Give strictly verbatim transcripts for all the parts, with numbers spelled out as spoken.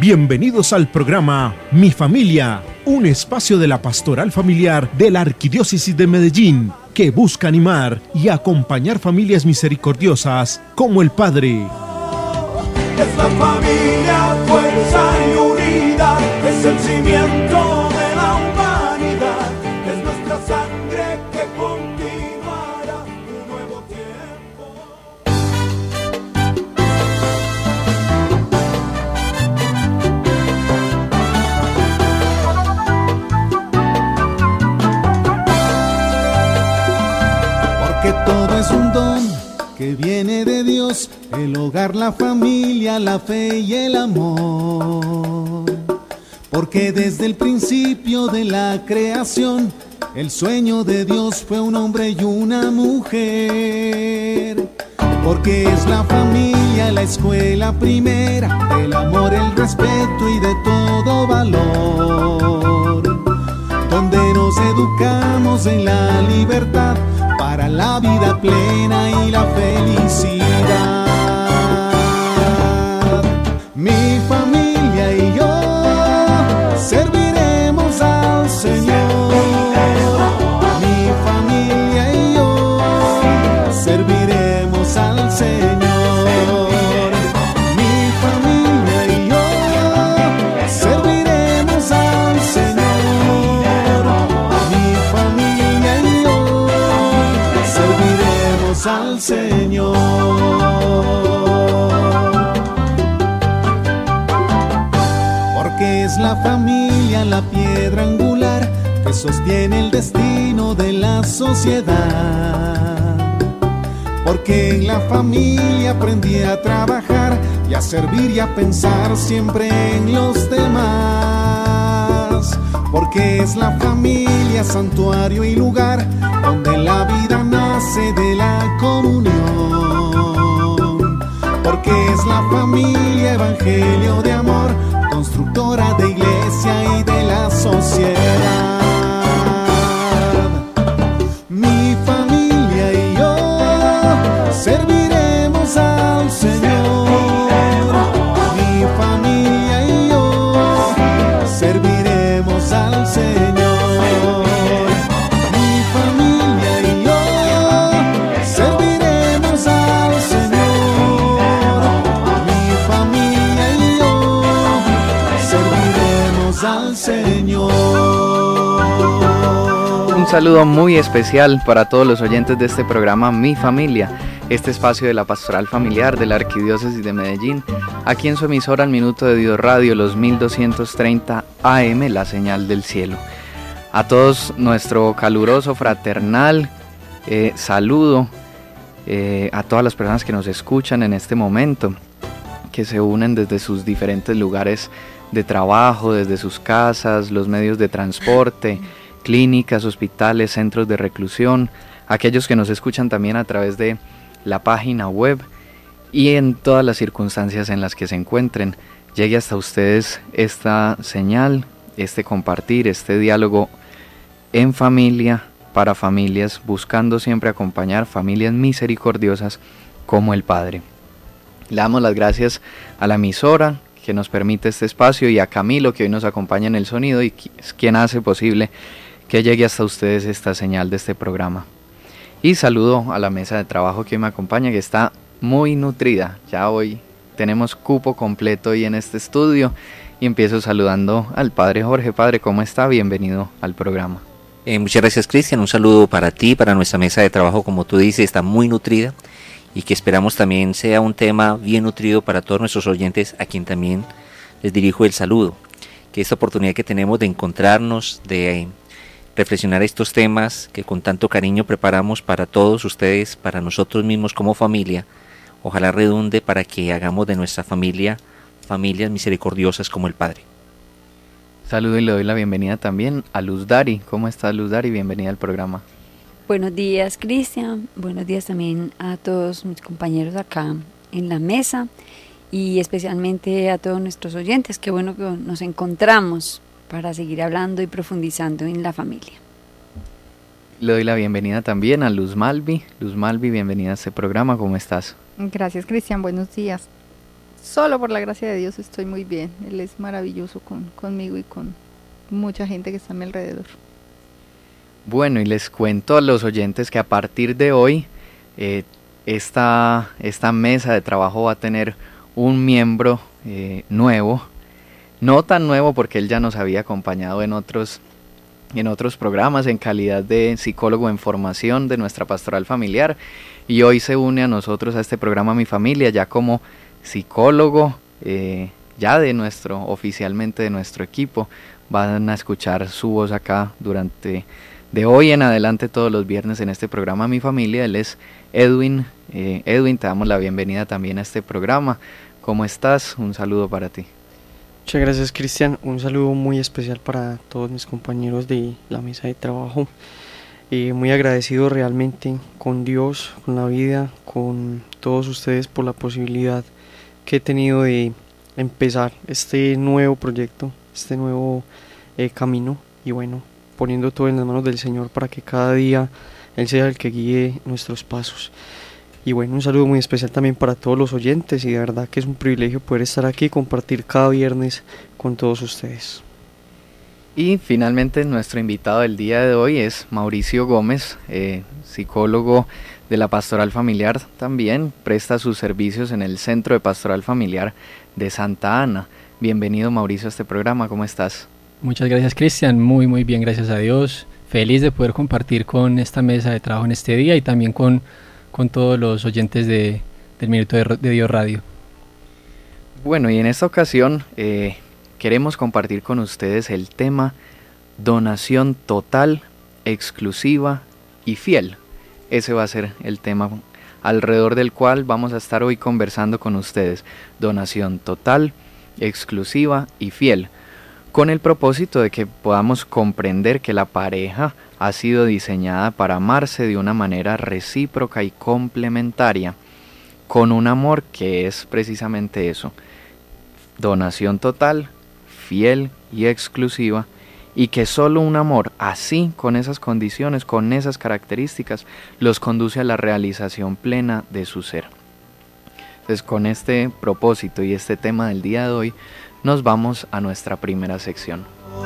Bienvenidos al programa Mi Familia, un espacio de la pastoral familiar de la Arquidiócesis de Medellín que busca animar y acompañar familias misericordiosas como el Padre. Es la familia, fuerza y unidad, es el cimiento de la humanidad, es nuestra sangre que continuará un nuevo tiempo. Porque todo es un don que viene de Dios, el hogar, la familia, la fe y el amor. Porque desde el principio de la creación, el sueño de Dios fue un hombre y una mujer. Porque es la familia la escuela primera del amor, el respeto y de todo valor, donde nos educamos en la libertad para la vida plena y la felicidad. Mi familia y yo serviremos al Señor. Mi familia y yo serviremos al Señor. Mi familia y yo serviremos al Señor. Mi familia y yo serviremos al Señor. Porque es la familia la piedra angular que sostiene el destino de la sociedad. Porque en la familia aprendí a trabajar y a servir y a pensar siempre en los demás. Porque es la familia santuario y lugar donde la vida nace de la comunión. Porque es la familia evangelio de amor, constructora de iglesia y de la sociedad. Mi familia y yo serviremos al Señor. Mi familia y yo serviremos al Señor. Mi familia y yo serviremos al Señor. Mi familia y yo serviremos al Señor. Un saludo muy especial para todos los oyentes de este programa Mi Familia, este espacio de la pastoral familiar de la Arquidiócesis de Medellín, aquí en su emisora Al Minuto de Dios Radio, los mil doscientos treinta A M, la señal del cielo. A todos nuestro caluroso, fraternal eh, saludo, eh, a todas las personas que nos escuchan en este momento, que se unen desde sus diferentes lugares de trabajo, desde sus casas, los medios de transporte, clínicas, hospitales, centros de reclusión, aquellos que nos escuchan también a través de la página web y en todas las circunstancias en las que se encuentren, llegue hasta ustedes esta señal, este compartir, este diálogo en familia, para familias, buscando siempre acompañar familias misericordiosas como el Padre. Le damos las gracias a la emisora que nos permite este espacio y a Camilo, que hoy nos acompaña en el sonido y es quien hace posible que llegue hasta ustedes esta señal de este programa. Y saludo a la mesa de trabajo que hoy me acompaña, que está muy nutrida. Ya hoy tenemos cupo completo hoy en este estudio y empiezo saludando al Padre Jorge. Padre, ¿cómo está? Bienvenido al programa. Eh, muchas gracias, Cristian. Un saludo para ti, para nuestra mesa de trabajo, como tú dices, está muy nutrida y que esperamos también sea un tema bien nutrido para todos nuestros oyentes, a quien también les dirijo el saludo. Que esta oportunidad que tenemos de encontrarnos, de reflexionar estos temas que con tanto cariño preparamos para todos ustedes, para nosotros mismos como familia, ojalá redunde para que hagamos de nuestra familia familias misericordiosas como el Padre. Saludo y le doy la bienvenida también a Luz Dari. ¿Cómo está, Luz Dari? Bienvenida al programa. Buenos días, Cristian. Buenos días también a todos mis compañeros acá en la mesa y especialmente a todos nuestros oyentes. Qué bueno que nos encontramos para seguir hablando y profundizando en la familia. Le doy la bienvenida también a Luz Malvi. Luz Malvi, bienvenida a este programa. ¿Cómo estás? Gracias, Cristian. Buenos días. solo por la gracia de Dios estoy muy bien. Él es maravilloso con, conmigo y con mucha gente que está a mi alrededor. Bueno, y les cuento a los oyentes que a partir de hoy eh, esta, esta mesa de trabajo va a tener un miembro eh, nuevo, no tan nuevo porque él ya nos había acompañado en otros, en otros programas en calidad de psicólogo en formación de nuestra pastoral familiar, y hoy se une a nosotros a este programa Mi Familia ya como psicólogo, eh, ya de nuestro, oficialmente de nuestro equipo. Van a escuchar su voz acá durante, de hoy en adelante, todos los viernes en este programa Mi Familia. Él es Edwin. Eh, Edwin, te damos la bienvenida también a este programa. ¿Cómo estás? Un saludo para ti. Muchas gracias, Cristian. Un saludo muy especial para todos mis compañeros de la mesa de trabajo. Eh, muy agradecido realmente con Dios, con la vida, con todos ustedes por la posibilidad que he tenido de empezar este nuevo proyecto, este nuevo eh, camino, y bueno, poniendo todo en las manos del Señor para que cada día Él sea el que guíe nuestros pasos. Y bueno, un saludo muy especial también para todos los oyentes, y de verdad que es un privilegio poder estar aquí y compartir cada viernes con todos ustedes. Y finalmente nuestro invitado del día de hoy es Mauricio Gómez, eh, psicólogo de la Pastoral Familiar. También presta sus servicios en el Centro de Pastoral Familiar de Santa Ana. Bienvenido, Mauricio, a este programa. ¿Cómo estás? Muchas gracias, Cristian. Muy, muy bien, gracias a Dios. Feliz de poder compartir con esta mesa de trabajo en este día y también con, con todos los oyentes de, del Minuto de, de Dios Radio. Bueno, y en esta ocasión eh, queremos compartir con ustedes el tema donación total, exclusiva y fiel. Ese va a ser el tema alrededor del cual vamos a estar hoy conversando con ustedes. Donación total, exclusiva y fiel, con el propósito de que podamos comprender que la pareja ha sido diseñada para amarse de una manera recíproca y complementaria, con un amor que es precisamente eso: donación total, fiel y exclusiva, y que solo un amor así, con esas condiciones, con esas características, los conduce a la realización plena de su ser. Entonces, con este propósito y este tema del día de hoy, nos vamos a nuestra primera sección.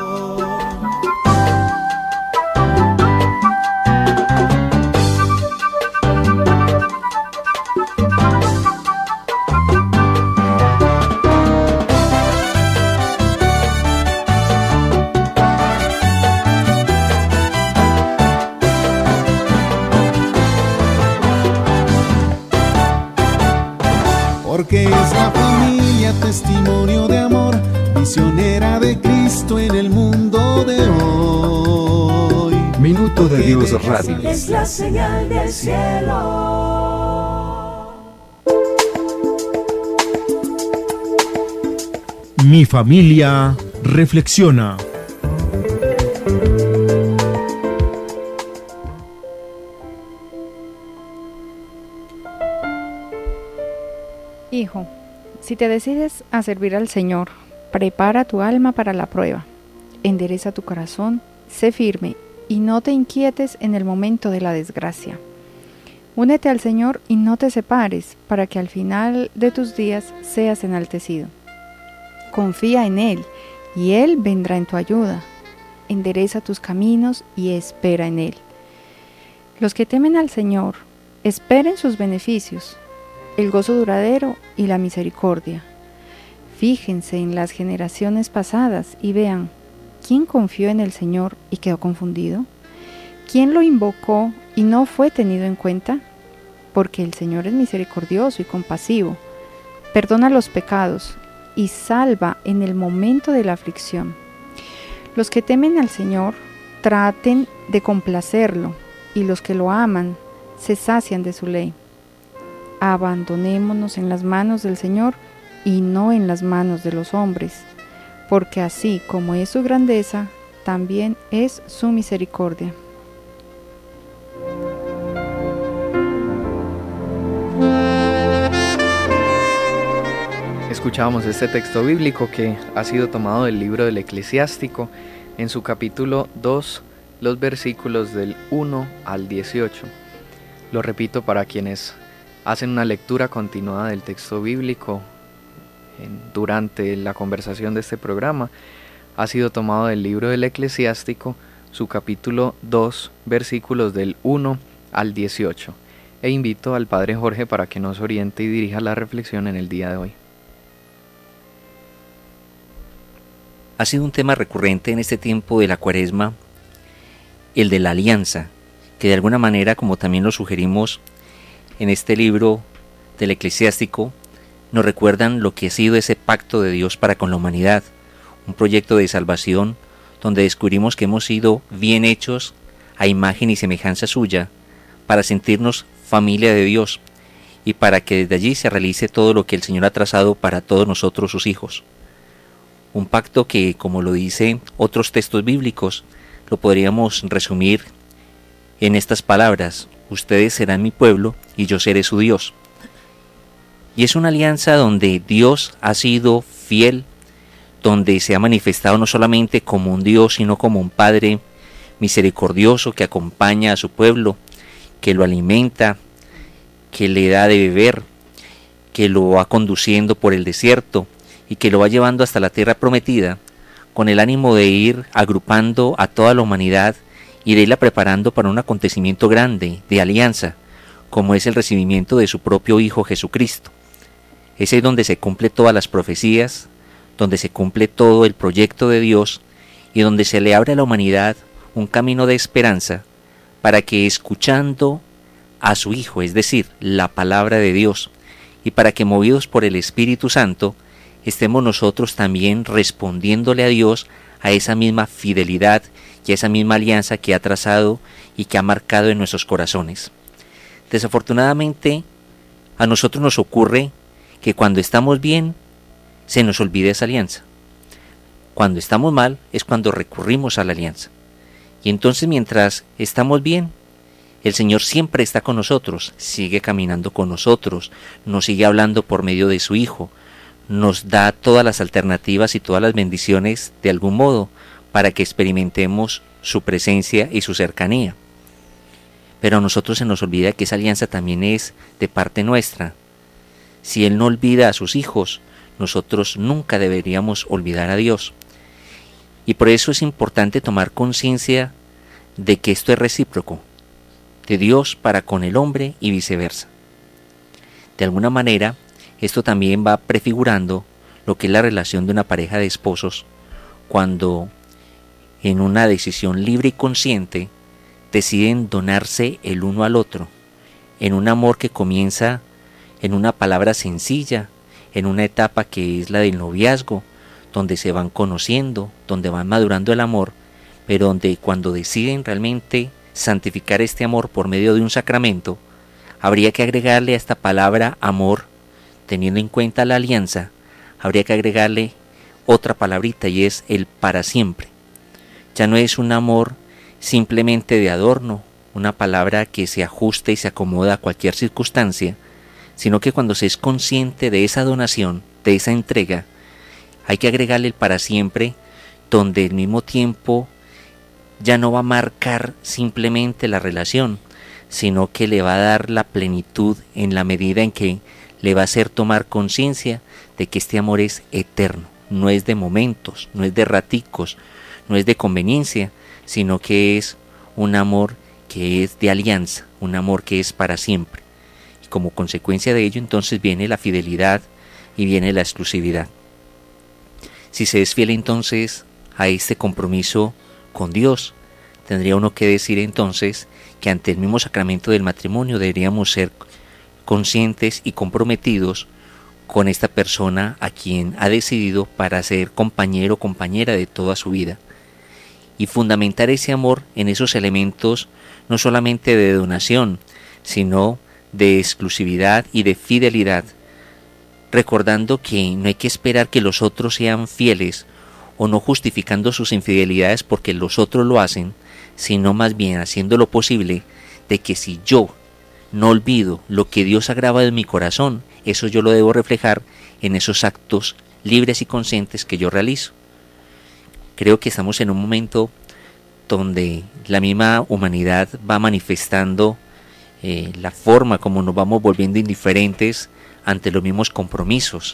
Porque es la familia testimonio de amor, misionera de Cristo en el mundo de hoy. Minuto de Dios Radio. Es la señal del cielo. Mi familia reflexiona. Hijo, si te decides a servir al Señor, prepara tu alma para la prueba, endereza tu corazón, sé firme y no te inquietes en el momento de la desgracia. Únete al Señor y no te separes, para que al final de tus días seas enaltecido. Confía en Él y Él vendrá en tu ayuda. Endereza tus caminos y espera en Él. Los que temen al Señor, esperen sus beneficios, el gozo duradero y la misericordia. Fíjense en las generaciones pasadas y vean, ¿quién confió en el Señor y quedó confundido? ¿Quién lo invocó y no fue tenido en cuenta? Porque el Señor es misericordioso y compasivo, perdona los pecados y salva en el momento de la aflicción. Los que temen al Señor traten de complacerlo, y los que lo aman se sacian de su ley. Abandonémonos en las manos del Señor y no en las manos de los hombres, porque así como es su grandeza, también es su misericordia. Escuchábamos este texto bíblico que ha sido tomado del libro del Eclesiástico, en su capítulo dos, los versículos del uno al dieciocho. Lo repito para quienes hacen una lectura continuada del texto bíblico. en, durante la conversación de este programa ha sido tomado del libro del Eclesiástico, su capítulo dos, versículos del uno al dieciocho. E invito al Padre Jorge para que nos oriente y dirija la reflexión en el día de hoy. Ha sido un tema recurrente en este tiempo de la Cuaresma, el de la alianza, que de alguna manera, como también lo sugerimos en este libro del Eclesiástico, nos recuerdan lo que ha sido ese pacto de Dios para con la humanidad, un proyecto de salvación donde descubrimos que hemos sido bien hechos a imagen y semejanza suya para sentirnos familia de Dios y para que desde allí se realice todo lo que el Señor ha trazado para todos nosotros sus hijos. Un pacto que, como lo dicen otros textos bíblicos, lo podríamos resumir en estas palabras: ustedes serán mi pueblo y yo seré su Dios. Y es una alianza donde Dios ha sido fiel, donde se ha manifestado no solamente como un Dios, sino como un Padre misericordioso que acompaña a su pueblo, que lo alimenta, que le da de beber, que lo va conduciendo por el desierto y que lo va llevando hasta la tierra prometida, con el ánimo de ir agrupando a toda la humanidad y de irla preparando para un acontecimiento grande de alianza, como es el recibimiento de su propio Hijo Jesucristo. Es ahí donde se cumple todas las profecías, donde se cumple todo el proyecto de Dios y donde se le abre a la humanidad un camino de esperanza para que, escuchando a su Hijo, es decir, la palabra de Dios, y para que, movidos por el Espíritu Santo, estemos nosotros también respondiéndole a Dios a esa misma fidelidad y a esa misma alianza que ha trazado y que ha marcado en nuestros corazones. Desafortunadamente, a nosotros nos ocurre que cuando estamos bien, se nos olvida esa alianza. Cuando estamos mal, es cuando recurrimos a la alianza. Y entonces, mientras estamos bien, el Señor siempre está con nosotros, sigue caminando con nosotros, nos sigue hablando por medio de su Hijo, nos da todas las alternativas y todas las bendiciones de algún modo para que experimentemos su presencia y su cercanía. Pero a nosotros se nos olvida que esa alianza también es de parte nuestra. Si Él no olvida a sus hijos, nosotros nunca deberíamos olvidar a Dios. Y por eso es importante tomar conciencia de que esto es recíproco, de Dios para con el hombre y viceversa. De alguna manera, esto también va prefigurando lo que es la relación de una pareja de esposos cuando, en una decisión libre y consciente, deciden donarse el uno al otro, en un amor que comienza en una palabra sencilla, en una etapa que es la del noviazgo, donde se van conociendo, donde van madurando el amor, pero donde cuando deciden realmente santificar este amor por medio de un sacramento, habría que agregarle a esta palabra amor, teniendo en cuenta la alianza, habría que agregarle otra palabrita y es el para siempre. Ya no es un amor simplemente de adorno, una palabra que se ajuste y se acomoda a cualquier circunstancia, sino que cuando se es consciente de esa donación, de esa entrega, hay que agregarle el para siempre, donde al mismo tiempo ya no va a marcar simplemente la relación, sino que le va a dar la plenitud en la medida en que le va a hacer tomar conciencia de que este amor es eterno, no es de momentos, no es de raticos, no es de conveniencia, sino que es un amor que es de alianza, un amor que es para siempre. Y como consecuencia de ello, entonces viene la fidelidad y viene la exclusividad. Si se es fiel entonces a este compromiso con Dios, tendría uno que decir entonces que ante el mismo sacramento del matrimonio deberíamos ser conscientes y comprometidos con esta persona a quien ha decidido para ser compañero o compañera de toda su vida, y fundamentar ese amor en esos elementos no solamente de donación, sino de exclusividad y de fidelidad, recordando que no hay que esperar que los otros sean fieles o no justificando sus infidelidades porque los otros lo hacen, sino más bien haciendo lo posible de que si yo no olvido lo que Dios ha grabado en mi corazón, eso yo lo debo reflejar en esos actos libres y conscientes que yo realizo. Creo que estamos en un momento donde la misma humanidad va manifestando eh, la forma como nos vamos volviendo indiferentes ante los mismos compromisos.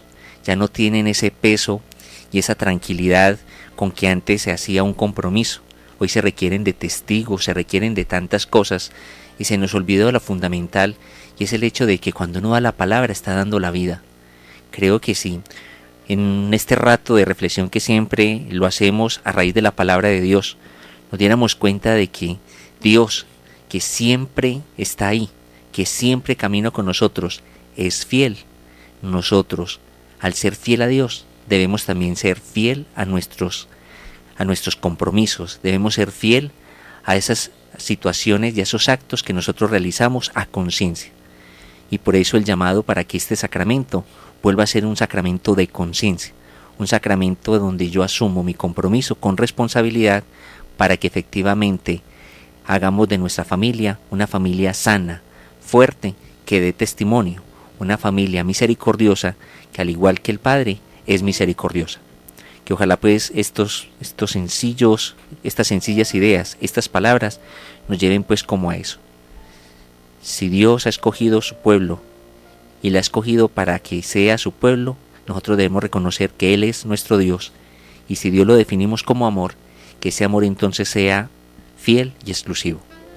ya no tienen ese peso y esa tranquilidad con que antes se hacía un compromiso. Hoy se requieren de testigos, se requieren de tantas cosas y se nos olvidó lo fundamental, y es el hecho de que cuando uno da la palabra está dando la vida. Creo que sí, en este rato de reflexión que siempre lo hacemos a raíz de la palabra de Dios, nos diéramos cuenta de que Dios, que siempre está ahí, que siempre camina con nosotros, es fiel. Nosotros, al ser fiel a Dios, debemos también ser fiel a nuestros, a nuestros compromisos, debemos ser fiel a esas situaciones y a esos actos que nosotros realizamos a conciencia. Y por eso el llamado para que este sacramento vuelva a ser un sacramento de conciencia, un sacramento donde yo asumo mi compromiso con responsabilidad para que efectivamente hagamos de nuestra familia una familia sana, fuerte, que dé testimonio, una familia misericordiosa que al igual que el Padre es misericordiosa. Que ojalá pues estos, estos sencillos, estas sencillas ideas, estas palabras nos lleven pues como a eso. Si Dios ha escogido su pueblo y la ha escogido para que sea su pueblo, nosotros debemos reconocer que Él es nuestro Dios, y si Dios lo definimos como amor, que ese amor entonces sea fiel y exclusivo.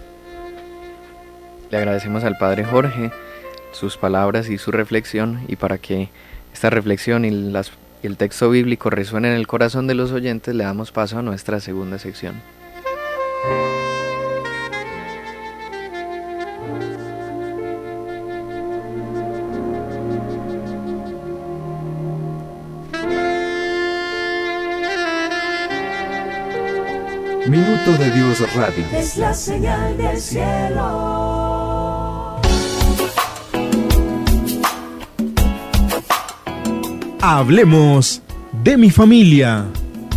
Le agradecemos al Padre Jorge sus palabras y su reflexión, y para que esta reflexión y las, el texto bíblico resuenen en el corazón de los oyentes, le damos paso a nuestra segunda sección. Minuto de Dios Radio. Es la señal del cielo. Hablemos de mi familia.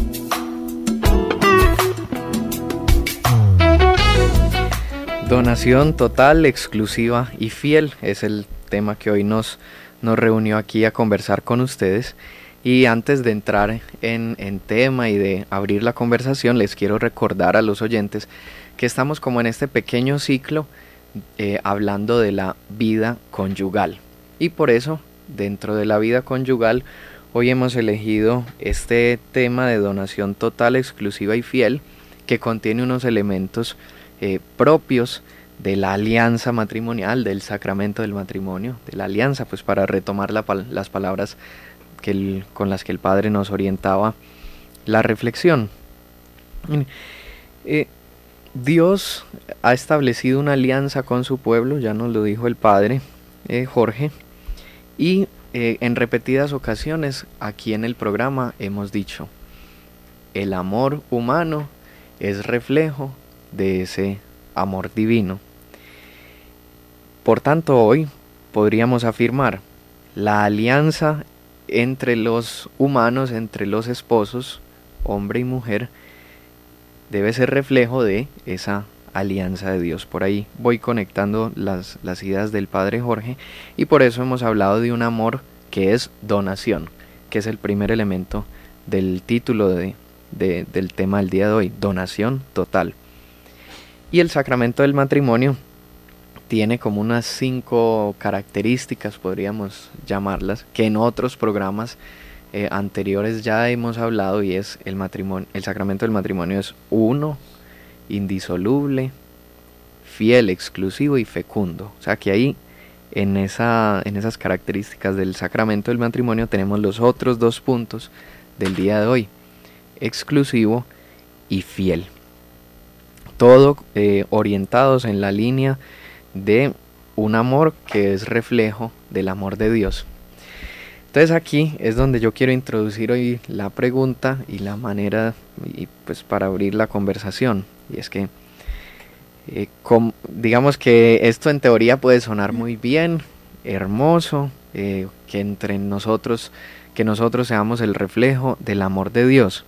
Donación total, exclusiva y fiel es el tema que hoy nos, nos reunió aquí a conversar con ustedes. Y antes de entrar en, en tema y de abrir la conversación, les quiero recordar a los oyentes que estamos como en este pequeño ciclo eh, hablando de la vida conyugal. Y por eso, dentro de la vida conyugal, hoy hemos elegido este tema de donación total, exclusiva y fiel, que contiene unos elementos eh, propios de la alianza matrimonial, del sacramento del matrimonio, de la alianza, pues para retomar la, las palabras que el, con las que el Padre nos orientaba la reflexión. Eh, Dios ha establecido una alianza con su pueblo, ya nos lo dijo el Padre eh, Jorge, y eh, en repetidas ocasiones aquí en el programa hemos dicho, el amor humano es reflejo de ese amor divino. Por tanto, hoy podríamos afirmar, la alianza entre los humanos, entre los esposos, hombre y mujer, debe ser reflejo de esa alianza de Dios. Por ahí voy conectando las, las ideas del Padre Jorge, y por eso hemos hablado de un amor que es donación, que es el primer elemento del título de, de, del tema del día de hoy, donación total. Y el sacramento del matrimonio tiene como unas cinco características, podríamos llamarlas, que en otros programas eh, anteriores ya hemos hablado, y es el matrimonio, el sacramento del matrimonio es uno, indisoluble, fiel, exclusivo y fecundo. O sea que ahí en, esa, en esas características del sacramento del matrimonio tenemos los otros dos puntos del día de hoy, exclusivo y fiel. Todo eh, orientados en la línea de un amor que es reflejo del amor de Dios. Entonces aquí es donde yo quiero introducir hoy la pregunta y la manera, y pues para abrir la conversación, y es que eh, com, digamos que esto en teoría puede sonar muy bien, hermoso, eh, que entre nosotros, que nosotros seamos el reflejo del amor de Dios,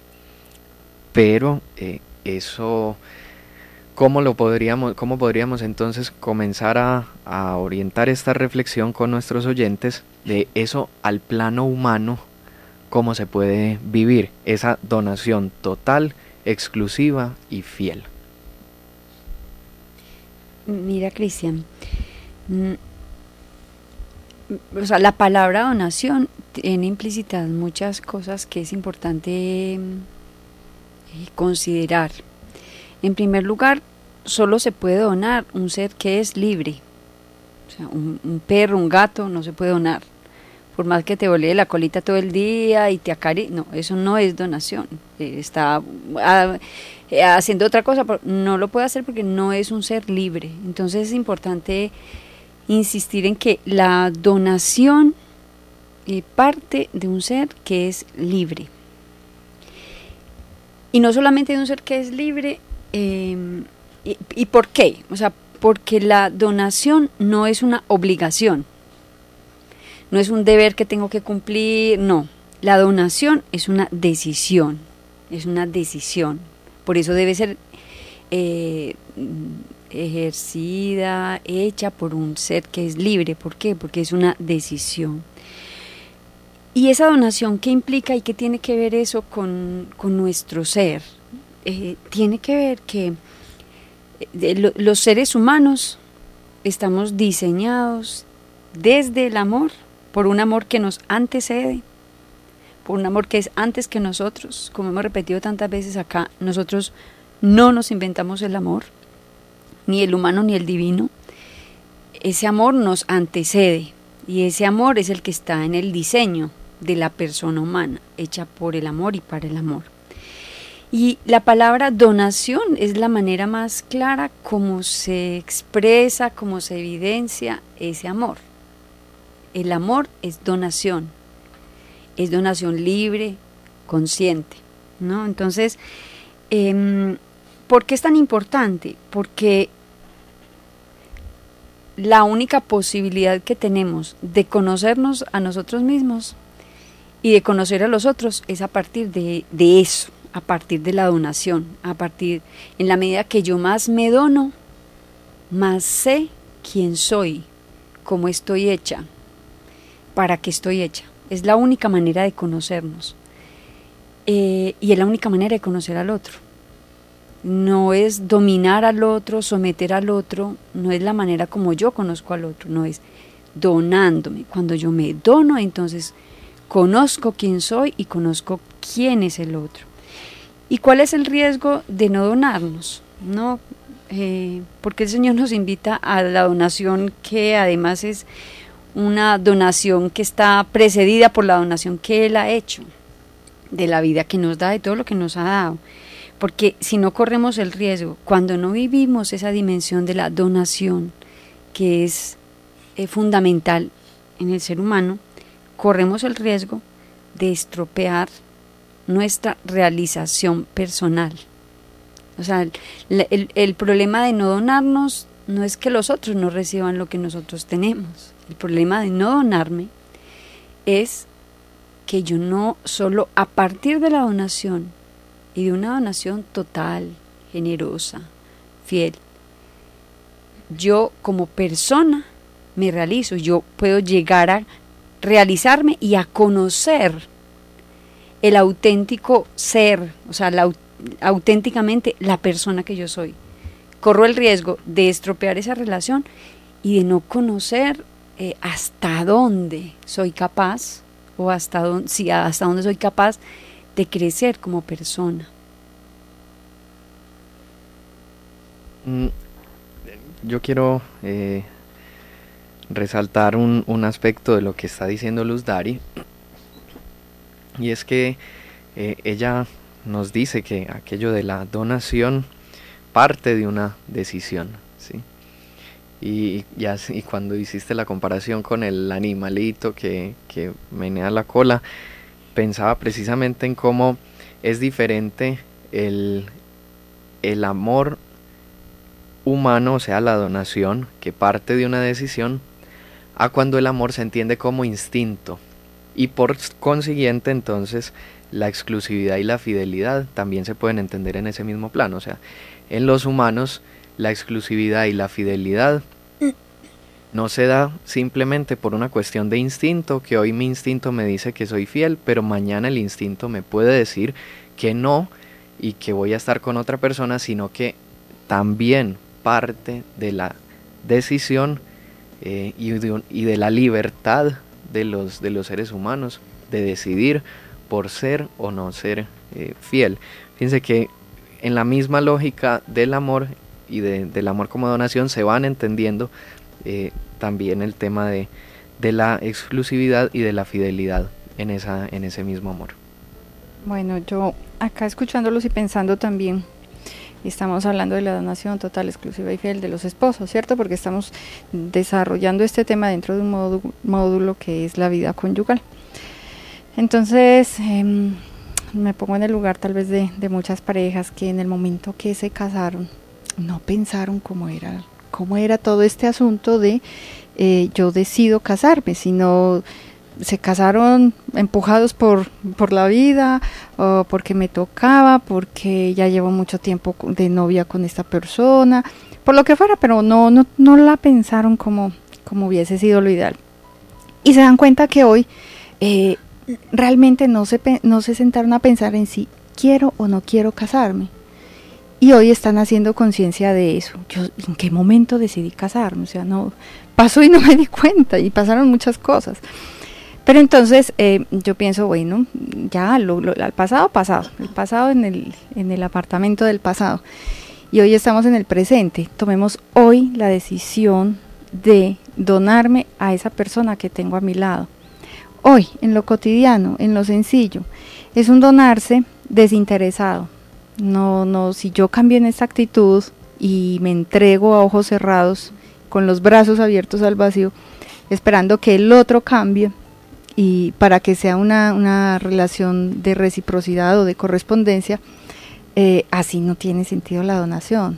pero eh, eso, ¿cómo lo podríamos, cómo podríamos entonces comenzar a, a orientar esta reflexión con nuestros oyentes de eso al plano humano? ¿Cómo se puede vivir esa donación total, exclusiva y fiel? Mira, Cristian, o sea, la palabra donación tiene implícitas muchas cosas que es importante eh, considerar. En primer lugar, solo se puede donar un ser que es libre. O sea, un, un perro, un gato no se puede donar. Por más que te volee la colita todo el día y te acaricie, no, eso no es donación. Eh, está a, eh, haciendo otra cosa, pero no lo puede hacer porque no es un ser libre. Entonces es importante insistir en que la donación eh, parte de un ser que es libre. Y no solamente de un ser que es libre, eh, y, ¿y por qué? O sea, porque la donación no es una obligación. No es un deber que tengo que cumplir, no. La donación es una decisión, es una decisión. Por eso debe ser eh, ejercida, hecha por un ser que es libre. ¿Por qué? Porque es una decisión. Y esa donación, ¿qué implica y qué tiene que ver eso con, con nuestro ser? Eh, tiene que ver que eh, lo, los seres humanos estamos diseñados desde el amor, por un amor que nos antecede, por un amor que es antes que nosotros. Como hemos repetido tantas veces acá, nosotros no nos inventamos el amor, ni el humano ni el divino. Ese amor nos antecede y ese amor es el que está en el diseño de la persona humana, hecha por el amor y para el amor. Y la palabra donación es la manera más clara como se expresa, como se evidencia ese amor. El amor es donación, es donación libre, consciente, ¿no? Entonces, eh, ¿por qué es tan importante? Porque la única posibilidad que tenemos de conocernos a nosotros mismos y de conocer a los otros es a partir de, de eso, a partir de la donación, a partir, en la medida que yo más me dono, más sé quién soy, cómo estoy hecha, para qué estoy hecha. Es la única manera de conocernos eh, y es la única manera de conocer al otro. No es dominar al otro, someter al otro, no es la manera como yo conozco al otro, no es donándome. Cuando yo me dono, entonces conozco quién soy y conozco quién es el otro. ¿Y cuál es el riesgo de no donarnos? No, eh, porque el Señor nos invita a la donación, que además es una donación que está precedida por la donación que Él ha hecho, de la vida que nos da, de todo lo que nos ha dado. Porque si no corremos el riesgo, cuando no vivimos esa dimensión de la donación, que es eh, fundamental en el ser humano, corremos el riesgo de estropear nuestra realización personal. O sea, el, el, el problema de no donarnos no es que los otros no reciban lo que nosotros tenemos. El problema de no donarme es que yo no, solo a partir de la donación, y de una donación total, generosa, fiel, yo como persona me realizo, yo puedo llegar a realizarme y a conocer el auténtico ser, o sea, la, auténticamente la persona que yo soy. Corro el riesgo de estropear esa relación y de no conocer eh, hasta dónde soy capaz, o hasta dónde, sí, hasta dónde soy capaz de crecer como persona. Yo quiero eh, resaltar un, un aspecto de lo que está diciendo Luz Dari, y es que eh, ella nos dice que aquello de la donación parte de una decisión, ¿sí? Y, y, así, y cuando hiciste la comparación con el animalito que, que menea la cola, pensaba precisamente en cómo es diferente el, el amor humano, o sea, la donación, que parte de una decisión, a cuando el amor se entiende como instinto. Y por consiguiente, entonces, la exclusividad y la fidelidad también se pueden entender en ese mismo plano. O sea, en los humanos, la exclusividad y la fidelidad no se da simplemente por una cuestión de instinto, que hoy mi instinto me dice que soy fiel, pero mañana el instinto me puede decir que no y que voy a estar con otra persona, sino que también parte de la decisión eh, y, de un, y de la libertad de los, de los seres humanos de decidir por ser o no ser eh, fiel. Fíjense que en la misma lógica del amor y de, del amor como donación se van entendiendo eh, también el tema de, de la exclusividad y de la fidelidad en, esa, en ese mismo amor. Bueno, yo acá escuchándolos y pensando también, estamos hablando de la donación total, exclusiva y fiel de los esposos, ¿cierto? Porque estamos desarrollando este tema dentro de un módulo, módulo que es la vida conyugal. Entonces, eh, me pongo en el lugar tal vez de, de muchas parejas que en el momento que se casaron, no pensaron cómo era, cómo era todo este asunto de eh, yo decido casarme, sino se casaron empujados por, por la vida, o porque me tocaba, porque ya llevo mucho tiempo de novia con esta persona, por lo que fuera, pero no, no, no la pensaron como, como hubiese sido lo ideal. Y se dan cuenta que hoy eh, realmente no se, no se sentaron a pensar en si quiero o no quiero casarme. Y hoy están haciendo conciencia de eso. Yo, ¿en qué momento decidí casarme? O sea, no, pasó y no me di cuenta, y pasaron muchas cosas. Pero entonces eh, yo pienso, bueno, ya lo, lo, al pasado, pasado, el pasado en el, en el apartamento del pasado. Y hoy estamos en el presente. Tomemos hoy la decisión de donarme a esa persona que tengo a mi lado. Hoy, en lo cotidiano, en lo sencillo, es un donarse desinteresado. No, no, si yo cambio en esta actitud y me entrego a ojos cerrados, con los brazos abiertos al vacío, esperando que el otro cambie, y para que sea una, una relación de reciprocidad o de correspondencia, eh, así no tiene sentido la donación.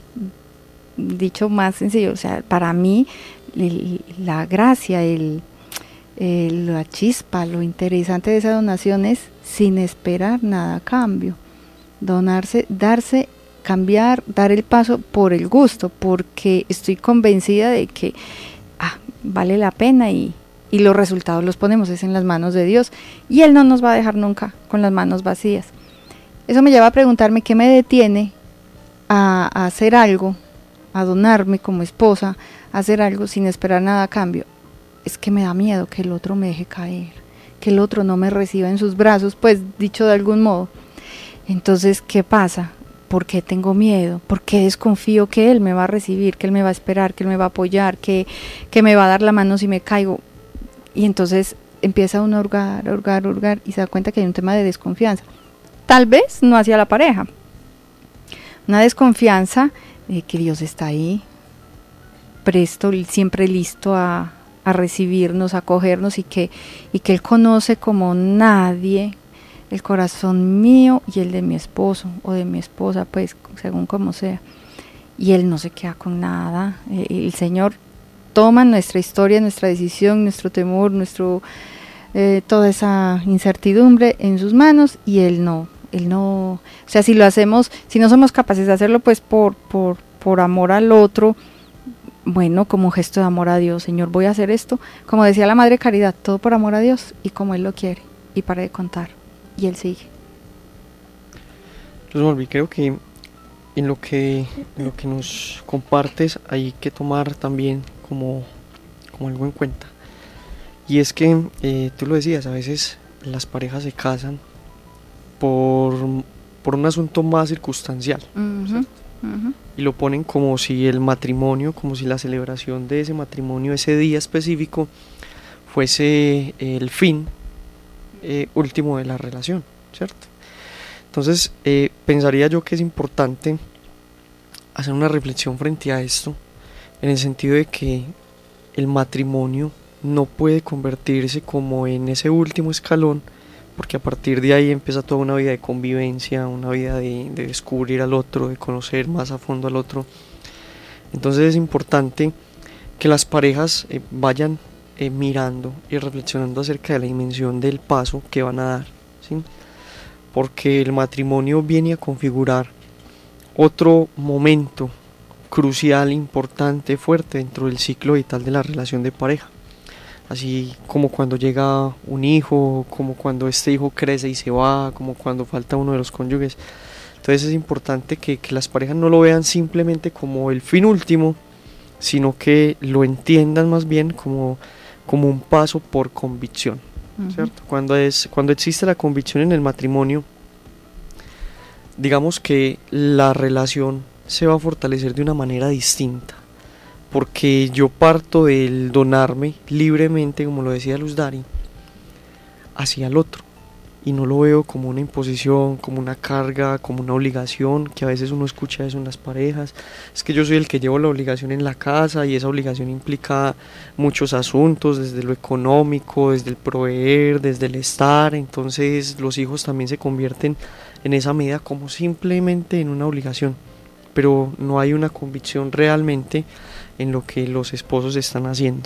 Dicho más sencillo, o sea, para mí el, la gracia, el, el, la chispa, lo interesante de esa donación es sin esperar nada a cambio. Donarse, darse, cambiar, dar el paso por el gusto, porque estoy convencida de que ah, vale la pena, y y los resultados los ponemos es en las manos de Dios, y Él no nos va a dejar nunca con las manos vacías. Eso me lleva a preguntarme qué me detiene a, a hacer algo, a donarme como esposa, a hacer algo sin esperar nada a cambio. Es que me da miedo que el otro me deje caer, que el otro no me reciba en sus brazos, pues dicho de algún modo. Entonces, ¿qué pasa? ¿Por qué tengo miedo? ¿Por qué desconfío que Él me va a recibir, que Él me va a esperar, que Él me va a apoyar, que, que me va a dar la mano si me caigo? Y entonces empieza uno a hurgar, a hurgar, a hurgar, y se da cuenta que hay un tema de desconfianza. Tal vez no hacia la pareja. Una desconfianza de que Dios está ahí, presto, siempre listo a, a recibirnos, a acogernos, y que, y que Él conoce como nadie el corazón mío y el de mi esposo o de mi esposa, pues según como sea. Y Él no se queda con nada. El Señor toma nuestra historia, nuestra decisión, nuestro temor, nuestro eh, toda esa incertidumbre en sus manos, y Él no, Él no, o sea, si lo hacemos, si no somos capaces de hacerlo, pues por, por, por amor al otro, bueno, como gesto de amor a Dios, Señor, voy a hacer esto, como decía la Madre Caridad, todo por amor a Dios y como Él lo quiere, y para de contar, y Él sigue. Entonces, Molvi, creo que en lo que, en lo que nos compartes hay que tomar también como, como algo en cuenta, y es que eh, tú lo decías, a veces las parejas se casan por, por un asunto más circunstancial, Uh-huh, uh-huh. y lo ponen como si el matrimonio, como si la celebración de ese matrimonio, ese día específico, fuese el fin eh, último de la relación, ¿cierto? Entonces eh, pensaría yo que es importante hacer una reflexión frente a esto, en el sentido de que el matrimonio no puede convertirse como en ese último escalón, porque a partir de ahí empieza toda una vida de convivencia, una vida de, de descubrir al otro, de conocer más a fondo al otro. Entonces es importante que las parejas eh, vayan eh, mirando y reflexionando acerca de la dimensión del paso que van a dar, ¿sí? Porque el matrimonio viene a configurar otro momento crucial, importante, fuerte dentro del ciclo vital de la relación de pareja. Así como cuando llega un hijo, como cuando este hijo crece y se va, como cuando falta uno de los cónyuges. Entonces es importante que, que las parejas no lo vean simplemente como el fin último, sino que lo entiendan más bien como, como un paso por convicción, uh-huh. ¿cierto? Cuando, es, cuando existe la convicción en el matrimonio, digamos que la relación se va a fortalecer de una manera distinta, porque yo parto del donarme libremente, como lo decía Luz Dari, hacia el otro, y no lo veo como una imposición, como una carga, como una obligación, que a veces uno escucha eso en las parejas. Es que yo soy el que llevo la obligación en la casa, y esa obligación implica muchos asuntos, desde lo económico, desde el proveer, desde el estar. Entonces los hijos también se convierten en esa medida como simplemente en una obligación, pero no hay una convicción realmente en lo que los esposos están haciendo.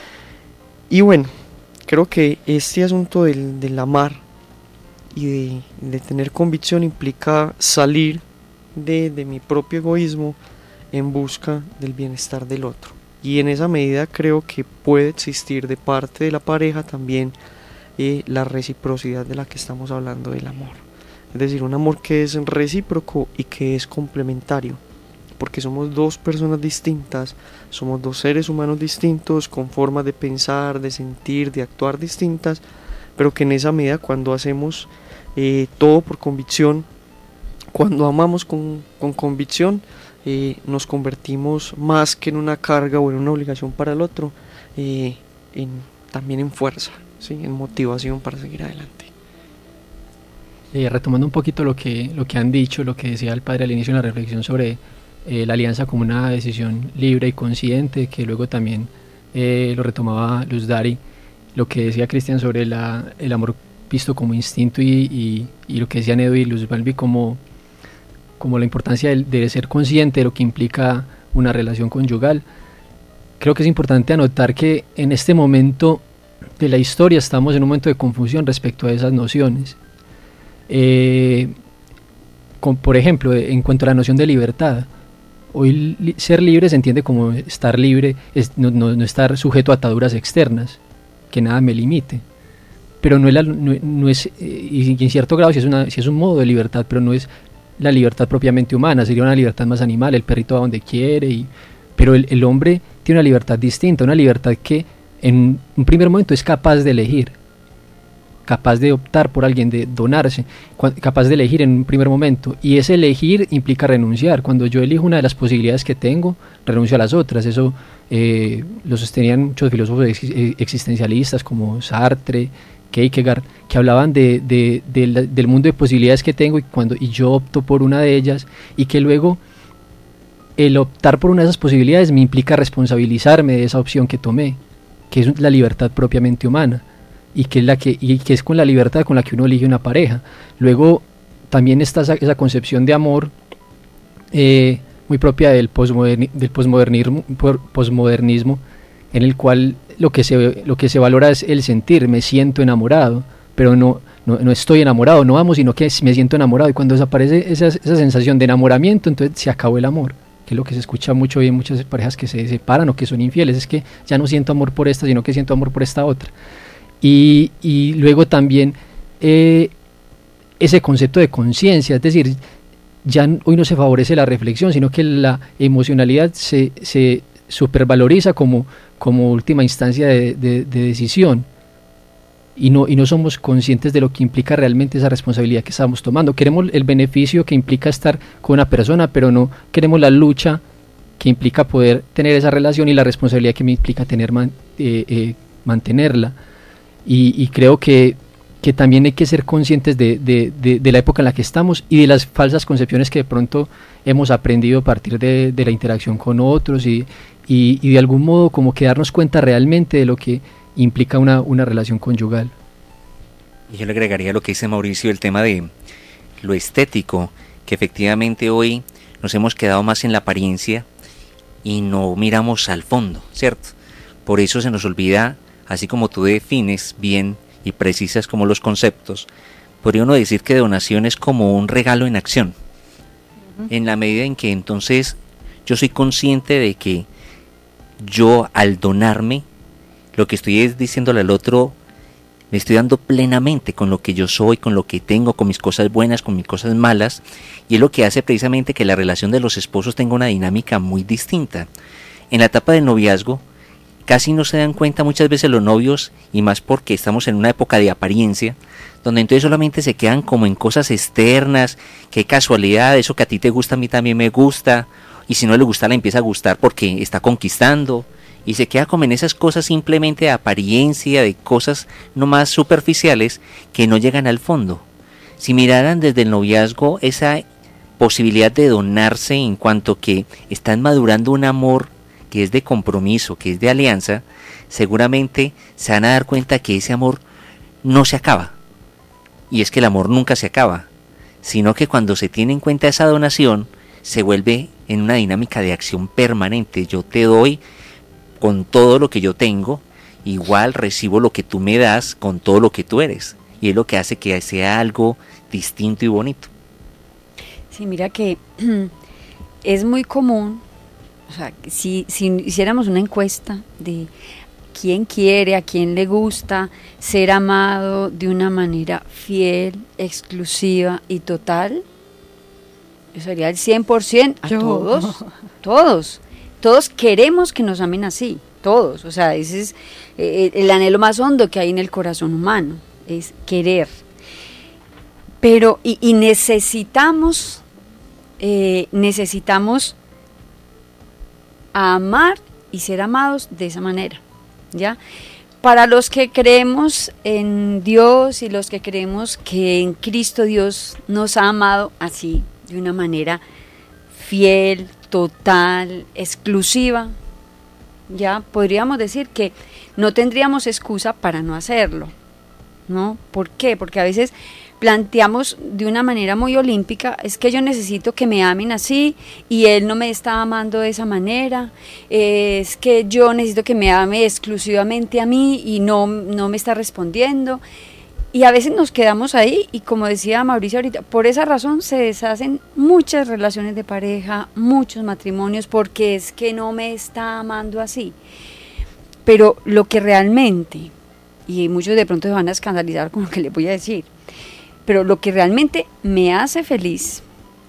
Y bueno, creo que este asunto del, del amar y de, de tener convicción implica salir de, de mi propio egoísmo en busca del bienestar del otro, y en esa medida creo que puede existir de parte de la pareja también eh, la reciprocidad de la que estamos hablando del amor, es decir, un amor que es recíproco y que es complementario, porque somos dos personas distintas, somos dos seres humanos distintos, con formas de pensar, de sentir, de actuar distintas, pero que en esa medida, cuando hacemos eh, todo por convicción, cuando amamos con, con convicción, eh, nos convertimos más que en una carga o en una obligación para el otro, eh, en, también en fuerza, ¿sí? En motivación para seguir adelante. Eh, retomando un poquito lo que, lo que han dicho, lo que decía el padre al inicio en la reflexión sobre Eh, la alianza como una decisión libre y consciente, que luego también eh, lo retomaba Luz Dari, lo que decía Cristian sobre la, el amor visto como instinto, y, y, y lo que decían Edu y Luz Balbi como, como la importancia de, de ser consciente de lo que implica una relación conyugal. Creo que es importante anotar que en este momento de la historia estamos en un momento de confusión respecto a esas nociones. Eh, con, por ejemplo, en cuanto a la noción de libertad, hoy li- ser libre se entiende como estar libre, es no, no, no estar sujeto a ataduras externas, que nada me limite. Pero no es, la, no, no es eh, y en cierto grado sí es, una, sí es un modo de libertad, pero no es la libertad propiamente humana, sería una libertad más animal, el perrito va donde quiere, y, pero el, el hombre tiene una libertad distinta, una libertad que en un primer momento es capaz de elegir, capaz de optar por alguien, de donarse, capaz de elegir en un primer momento, y ese elegir implica renunciar. Cuando yo elijo una de las posibilidades que tengo, renuncio a las otras. Eso eh, lo sostenían muchos filósofos ex existencialistas como Sartre, Kierkegaard, que hablaban de, de, de la, del mundo de posibilidades que tengo, y, cuando, y yo opto por una de ellas, y que luego el optar por una de esas posibilidades me implica responsabilizarme de esa opción que tomé, que es la libertad propiamente humana, y que es la que y que es con la libertad con la que uno elige una pareja. Luego también está esa, esa concepción de amor eh, muy propia del posmoderni, del posmodernismo, posmodernismo, en el cual lo que se lo que se valora es el sentir. Me siento enamorado, pero no no, no estoy enamorado, no amo, sino que me siento enamorado, y cuando desaparece esa, esa sensación de enamoramiento, entonces se acabó el amor, que es lo que se escucha mucho hoy en muchas parejas que se separan o que son infieles. Es que ya no siento amor por esta, sino que siento amor por esta otra. Y, y luego también eh, ese concepto de conciencia, es decir, ya hoy no se favorece la reflexión, sino que la emocionalidad se, se supervaloriza como, como última instancia de, de, de decisión, y no, y no somos conscientes de lo que implica realmente esa responsabilidad que estamos tomando. Queremos el beneficio que implica estar con una persona, pero no queremos la lucha que implica poder tener esa relación y la responsabilidad que me implica tener man, eh, eh, mantenerla. Y, y creo que, que también hay que ser conscientes de, de, de, de la época en la que estamos, y de las falsas concepciones que de pronto hemos aprendido a partir de, de la interacción con otros, y, y, y de algún modo como que darnos cuenta realmente de lo que implica una, una relación conyugal. Y yo le agregaría lo que dice Mauricio, el tema de lo estético, que efectivamente hoy nos hemos quedado más en la apariencia y no miramos al fondo, ¿cierto? Por eso se nos olvida. Así como tú defines bien y precisas como los conceptos, podría uno decir que donación es como un regalo en acción, uh-huh. En la medida en que entonces yo soy consciente de que yo, al donarme, lo que estoy es diciéndole al otro, me estoy dando plenamente con lo que yo soy, con lo que tengo, con mis cosas buenas, con mis cosas malas, y es lo que hace precisamente que la relación de los esposos tenga una dinámica muy distinta. En la etapa del noviazgo, casi no se dan cuenta muchas veces los novios, y más porque estamos en una época de apariencia, donde entonces solamente se quedan como en cosas externas, qué casualidad, eso que a ti te gusta a mí también me gusta, y si no le gusta le empieza a gustar porque está conquistando, y se queda como en esas cosas simplemente de apariencia, de cosas no más superficiales que no llegan al fondo. Si miraran desde el noviazgo esa posibilidad de donarse en cuanto que están madurando un amor que es de compromiso, que es de alianza, seguramente se van a dar cuenta que ese amor no se acaba. Y es que el amor nunca se acaba, sino que cuando se tiene en cuenta esa donación, se vuelve en una dinámica de acción permanente. Yo te doy con todo lo que yo tengo, igual recibo lo que tú me das con todo lo que tú eres. Y es lo que hace que sea algo distinto y bonito. Sí, mira que es muy común, o sea, si, si hiciéramos una encuesta de quién quiere, a quién le gusta ser amado de una manera fiel, exclusiva y total, sería el cien por ciento a Yo. todos, todos, todos queremos que nos amen así, todos, o sea, ese es eh, el anhelo más hondo que hay en el corazón humano, es querer, pero y, y necesitamos, eh, necesitamos amar y ser amados de esa manera, ¿ya? Para los que creemos en Dios y los que creemos que en Cristo Dios nos ha amado así, de una manera fiel, total, exclusiva, ya podríamos decir que no tendríamos excusa para no hacerlo, ¿no? ¿Por qué? Porque a veces planteamos de una manera muy olímpica, es que yo necesito que me amen así y él no me está amando de esa manera, es que yo necesito que me ame exclusivamente a mí y no, no me está respondiendo. Y a veces nos quedamos ahí y como decía Mauricio ahorita, por esa razón se deshacen muchas relaciones de pareja, muchos matrimonios, porque es que no me está amando así. Pero lo que realmente, y muchos de pronto se van a escandalizar con lo que les voy a decir, pero lo que realmente me hace feliz,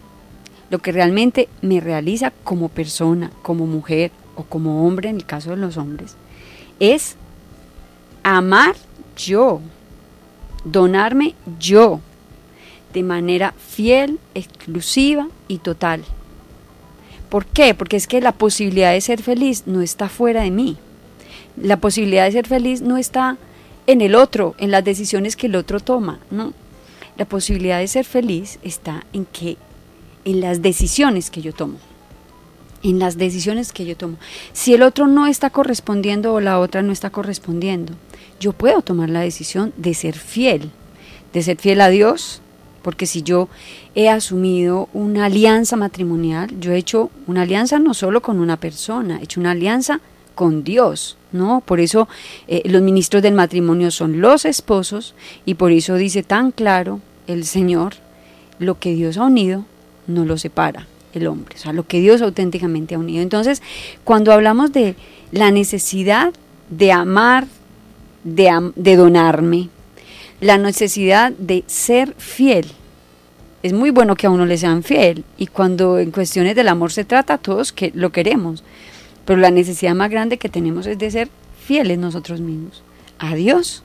lo que realmente me realiza como persona, como mujer o como hombre en el caso de los hombres, es amar yo, donarme yo, de manera fiel, exclusiva y total. ¿Por qué? Porque es que la posibilidad de ser feliz no está fuera de mí. La posibilidad de ser feliz no está en el otro, en las decisiones que el otro toma, no. La posibilidad de ser feliz está en que, en las decisiones que yo tomo, en las decisiones que yo tomo. Si el otro no está correspondiendo o la otra no está correspondiendo, yo puedo tomar la decisión de ser fiel, de ser fiel a Dios, porque si yo he asumido una alianza matrimonial, yo he hecho una alianza no solo con una persona, he hecho una alianza con Dios, ¿no? Por eso eh, los ministros del matrimonio son los esposos y por eso dice tan claro el Señor, lo que Dios ha unido no lo separa el hombre, o sea, lo que Dios auténticamente ha unido. Entonces, cuando hablamos de la necesidad de amar, de, am- de donarme, la necesidad de ser fiel, es muy bueno que a uno le sean fiel y cuando en cuestiones del amor se trata, todos que lo queremos, pero la necesidad más grande que tenemos es de ser fieles nosotros mismos, a Dios,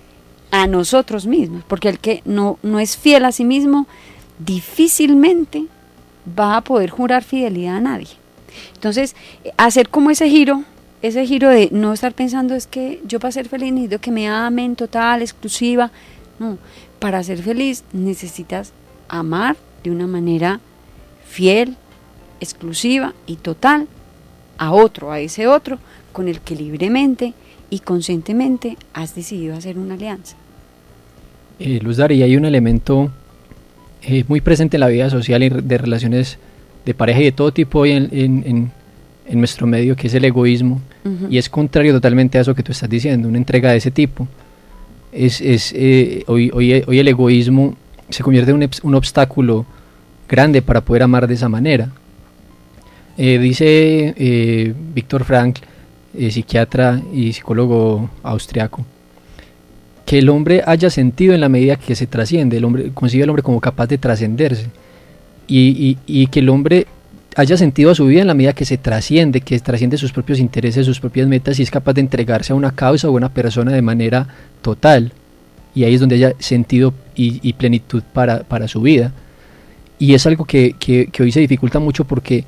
a nosotros mismos, porque el que no, no es fiel a sí mismo, difícilmente va a poder jurar fidelidad a nadie. Entonces, hacer como ese giro, ese giro de no estar pensando es que yo para ser feliz necesito que me amen total, exclusiva, no, para ser feliz necesitas amar de una manera fiel, exclusiva y total a otro, a ese otro con el que libremente y conscientemente has decidido hacer una alianza. Eh, Luz Dari, hay un elemento eh, muy presente en la vida social y de relaciones de pareja y de todo tipo hoy en, en, en, en nuestro medio, que es el egoísmo, uh-huh. Y es contrario totalmente a eso que tú estás diciendo, una entrega de ese tipo. Es, es, eh, hoy, hoy, hoy el egoísmo se convierte en un, un obstáculo grande para poder amar de esa manera. Eh, dice eh, Víctor Frankl, eh, psiquiatra y psicólogo austriaco, que el hombre haya sentido en la medida que se trasciende, el hombre concibe al hombre como capaz de trascenderse y, y, y que el hombre haya sentido a su vida en la medida que se trasciende, que trasciende sus propios intereses, sus propias metas y es capaz de entregarse a una causa o a una persona de manera total. Y ahí es donde haya sentido y, y plenitud para, para su vida. Y es algo que, que, que hoy se dificulta mucho porque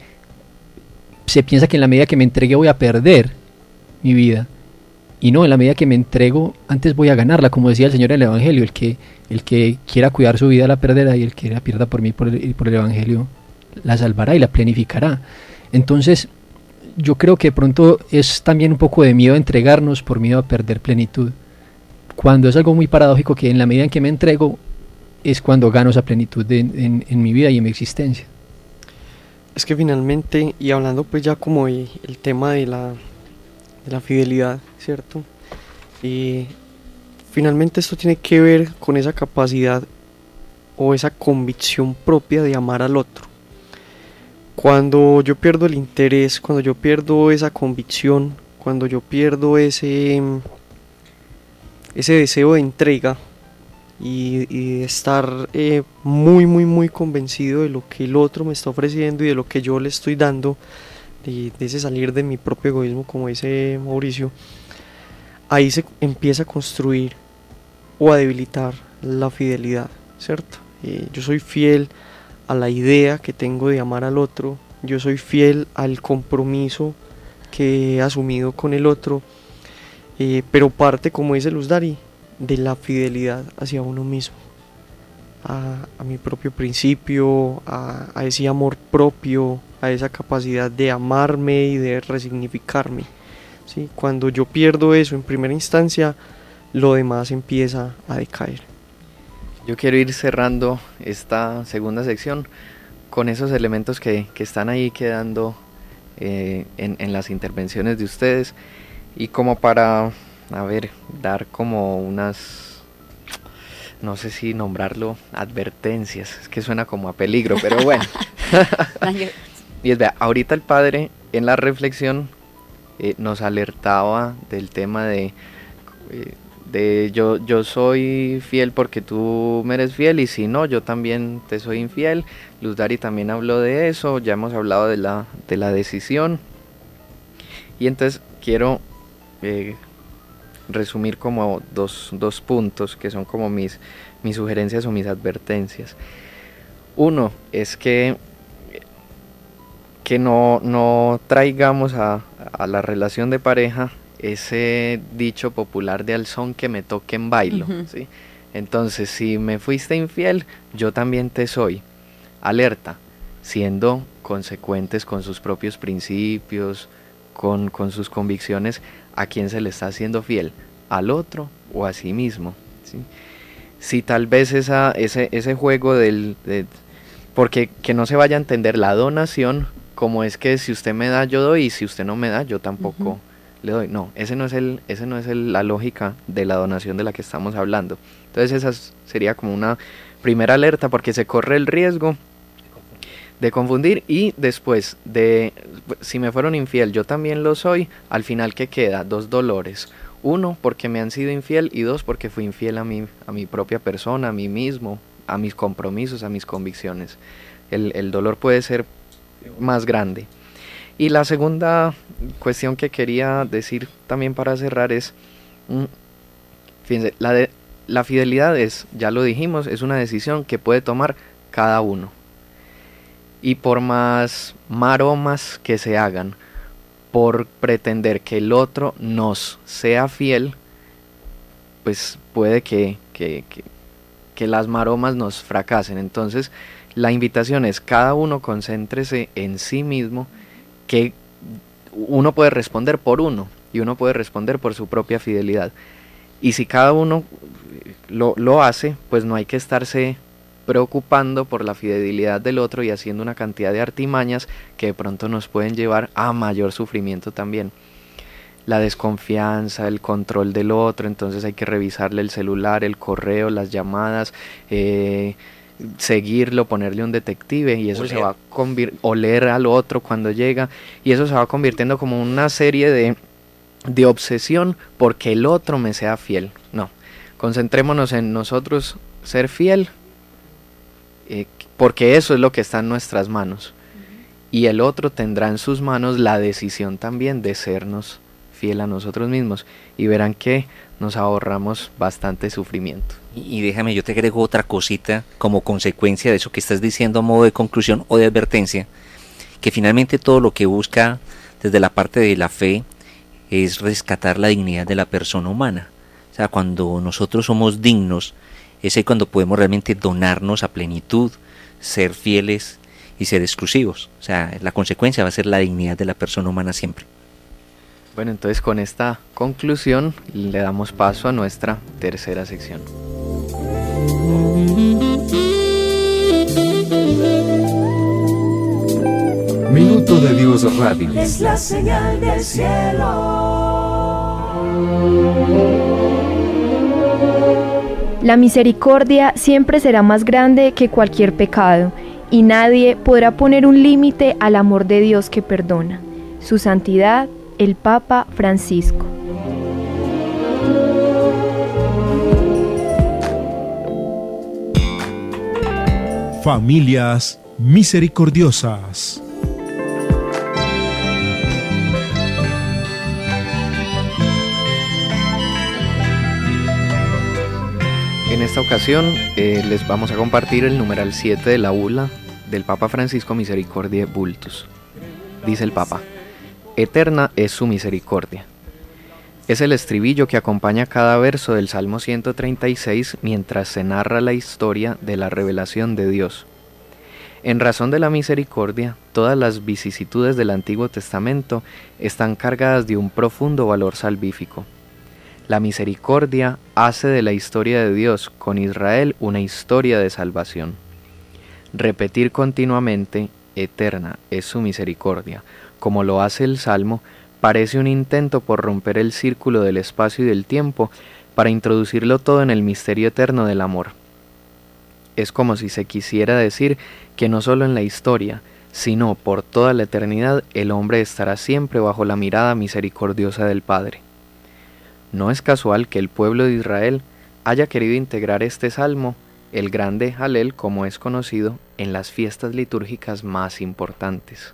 se piensa que en la medida que me entregue voy a perder mi vida. Y no, en la medida que me entrego, antes voy a ganarla, como decía el Señor en el Evangelio, el que, el que quiera cuidar su vida la perderá y el que la pierda por mí por el, por el Evangelio la salvará y la planificará. Entonces, yo creo que de pronto es también un poco de miedo a entregarnos por miedo a perder plenitud. Cuando es algo muy paradójico que en la medida en que me entrego es cuando gano esa plenitud de, en, en mi vida y en mi existencia. Es que finalmente, y hablando pues ya como de, el tema de la, de la fidelidad, ¿cierto? Y finalmente esto tiene que ver con esa capacidad o esa convicción propia de amar al otro. Cuando yo pierdo el interés, cuando yo pierdo esa convicción, cuando yo pierdo ese, ese deseo de entrega y, y de estar eh, muy muy muy convencido de lo que el otro me está ofreciendo y de lo que yo le estoy dando, de, de ese salir de mi propio egoísmo, como dice Mauricio, ahí se empieza a construir o a debilitar la fidelidad, ¿cierto? Eh, yo soy fiel a la idea que tengo de amar al otro, yo soy fiel al compromiso que he asumido con el otro, eh, pero parte, como dice Luz Dari, de la fidelidad hacia uno mismo, a, a mi propio principio, a, a ese amor propio, a esa capacidad de amarme y de resignificarme, ¿sí? Cuando yo pierdo eso en primera instancia, lo demás empieza a decaer. Yo quiero ir cerrando esta segunda sección con esos elementos que, que están ahí quedando eh, en, en las intervenciones de ustedes y como para, a ver, dar como unas, no sé si nombrarlo advertencias, es que suena como a peligro, pero bueno. Y es, vea, ahorita el padre en la reflexión eh, nos alertaba del tema de... Eh, de yo, yo soy fiel porque tú me eres fiel y si no, yo también te soy infiel. Luz Dari también habló de eso, ya hemos hablado de la, de la decisión. Y entonces quiero eh, resumir como dos, dos puntos que son como mis, mis sugerencias o mis advertencias. Uno es que, que no, no traigamos a, a la relación de pareja ese dicho popular de al son que me toque en bailo, uh-huh. ¿sí? Entonces, si me fuiste infiel, yo también te soy. Alerta, siendo consecuentes con sus propios principios, con, con sus convicciones, ¿a quién se le está haciendo fiel? ¿Al otro o a sí mismo? ¿Sí? Si tal vez esa, ese, ese juego del... De, porque que no se vaya a entender la donación como es que si usted me da, yo doy, y si usted no me da, yo tampoco... Uh-huh. le doy. No, ese no es el, ese no es el, la lógica de la donación de la que estamos hablando. Entonces esa sería como una primera alerta porque se corre el riesgo de confundir y después de, si me fueron infiel, yo también lo soy, al final ¿qué queda? Dos dolores. Uno, porque me han sido infiel y dos, porque fui infiel a mi, a mi propia persona, a mí mismo, a mis compromisos, a mis convicciones. El, el dolor puede ser más grande. Y la segunda cuestión que quería decir también para cerrar es, mmm, fíjense, la, de, la fidelidad es, ya lo dijimos, es una decisión que puede tomar cada uno. Y por más maromas que se hagan, por pretender que el otro nos sea fiel, pues puede que, que, que, que las maromas nos fracasen. Entonces, la invitación es cada uno concéntrese en sí mismo, que uno puede responder por uno y uno puede responder por su propia fidelidad. Y si cada uno lo, lo hace, pues no hay que estarse preocupando por la fidelidad del otro y haciendo una cantidad de artimañas que de pronto nos pueden llevar a mayor sufrimiento también. La desconfianza, el control del otro, entonces hay que revisarle el celular, el correo, las llamadas, eh, seguirlo, ponerle un detective y eso oler. se va a convir- oler al otro cuando llega y eso se va convirtiendo como una serie de, de obsesión porque el otro me sea fiel. No, concentrémonos en nosotros ser fiel eh, porque eso es lo que está en nuestras manos y el otro tendrá en sus manos la decisión también de sernos fiel a nosotros mismos, y verán que nos ahorramos bastante sufrimiento. Y, y déjame, yo te agrego otra cosita como consecuencia de eso que estás diciendo a modo de conclusión o de advertencia, que finalmente todo lo que busca desde la parte de la fe es rescatar la dignidad de la persona humana. O sea, cuando nosotros somos dignos, es ahí cuando podemos realmente donarnos a plenitud, ser fieles y ser exclusivos. O sea, la consecuencia va a ser la dignidad de la persona humana siempre. Bueno, entonces con esta conclusión le damos paso a nuestra tercera sección. Minuto de Dios Radio. Es la señal del cielo. La misericordia siempre será más grande que cualquier pecado, y nadie podrá poner un límite al amor de Dios que perdona. Su santidad, el Papa Francisco. Familias misericordiosas. En esta ocasión eh, les vamos a compartir el numeral siete de la bula del Papa Francisco Misericordiae Vultus. Dice el Papa: eterna es su misericordia. Es el estribillo que acompaña cada verso del Salmo ciento treinta y seis mientras se narra la historia de la revelación de Dios. En razón de la misericordia, todas las vicisitudes del Antiguo Testamento están cargadas de un profundo valor salvífico. La misericordia hace de la historia de Dios con Israel una historia de salvación. Repetir continuamente, eterna es su misericordia, como lo hace el Salmo, parece un intento por romper el círculo del espacio y del tiempo para introducirlo todo en el misterio eterno del amor. Es como si se quisiera decir que no solo en la historia, sino por toda la eternidad el hombre estará siempre bajo la mirada misericordiosa del Padre. No es casual que el pueblo de Israel haya querido integrar este salmo, el grande Halel como es conocido, en las fiestas litúrgicas más importantes.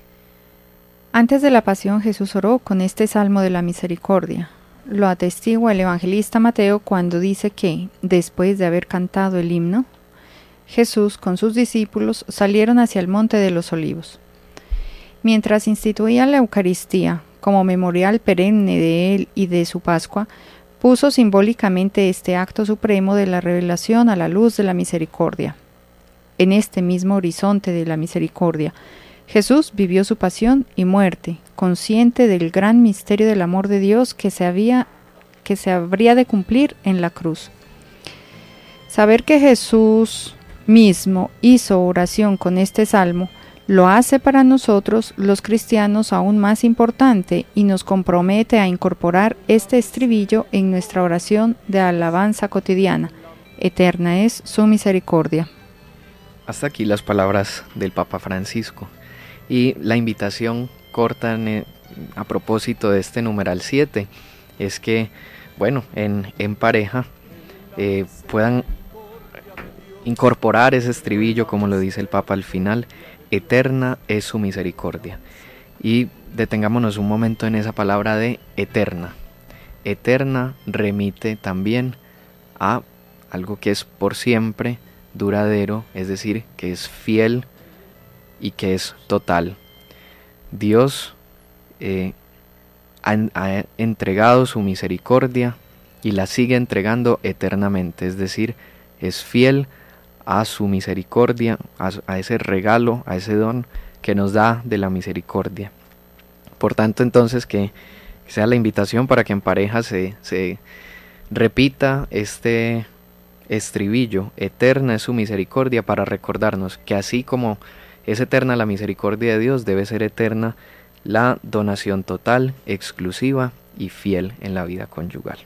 Antes de la pasión Jesús oró con este salmo de la misericordia. Lo atestigua el evangelista Mateo cuando dice que, después de haber cantado el himno, Jesús con sus discípulos salieron hacia el monte de los olivos. Mientras instituía la Eucaristía, como memorial perenne de él y de su Pascua, puso simbólicamente este acto supremo de la revelación a la luz de la misericordia. En este mismo horizonte de la misericordia, Jesús vivió su pasión y muerte, consciente del gran misterio del amor de Dios que se había, que se habría de cumplir en la cruz. Saber que Jesús mismo hizo oración con este salmo lo hace para nosotros los cristianos aún más importante y nos compromete a incorporar este estribillo en nuestra oración de alabanza cotidiana. Eterna es su misericordia. Hasta aquí las palabras del Papa Francisco y la invitación corta en, a propósito de este numeral siete es que, bueno, en, en pareja eh, puedan incorporar ese estribillo como lo dice el Papa al final. Eterna es su misericordia. Y detengámonos un momento en esa palabra de eterna. Eterna remite también a algo que es por siempre, duradero, es decir, que es fiel y que es total. Dios eh, ha, ha entregado su misericordia y la sigue entregando eternamente, es decir, es fiel a su misericordia, a, a ese regalo, a ese don que nos da de la misericordia. Por tanto, entonces, que sea la invitación para que en pareja se, se repita este estribillo, eterna es su misericordia, para recordarnos que así como es eterna la misericordia de Dios, debe ser eterna la donación total, exclusiva y fiel en la vida conyugal.